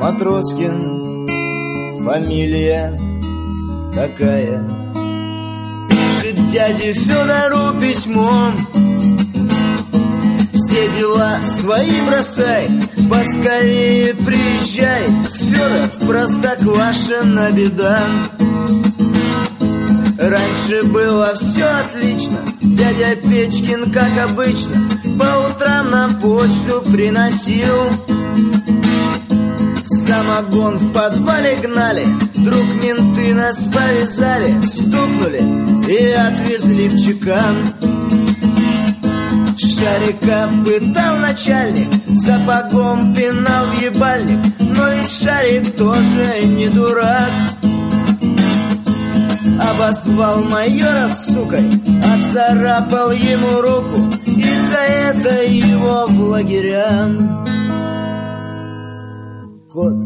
Матроскин, фамилия какая? Пишет дяде Федору письмо: все дела свои бросай, поскорее приезжай, Федор, в Простоквашино беда. Раньше было все отлично, дядя Печкин, как обычно, по утрам нам почту приносил. Самогон в подвале гнали, вдруг менты нас повязали, стукнули и отвезли в чекан. Шарика пытал начальник, сапогом пинал в ебальник, но ведь Шарик тоже не дурак. Обозвал майора сукой, отцарапал ему руку, и за это его в лагеря. Кот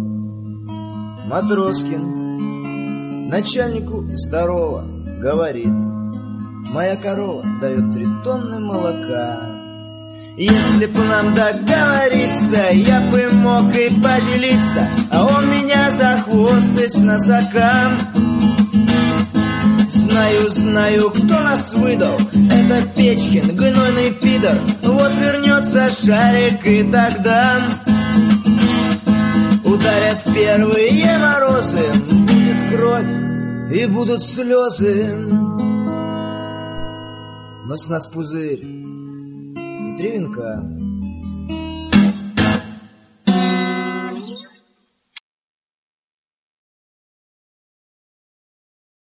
Матроскин начальнику старого говорит: моя корова дает 3 тонны молока. Если б нам договориться, я бы мог и поделиться, а он меня за хвост и с носокам. Знаю, кто нас выдал, это Печкин, гнойный пидор. Вот вернется Шарик, и тогда ударят первые морозы, будет кровь и будут слезы. Но с нас пузырь и 3 венка.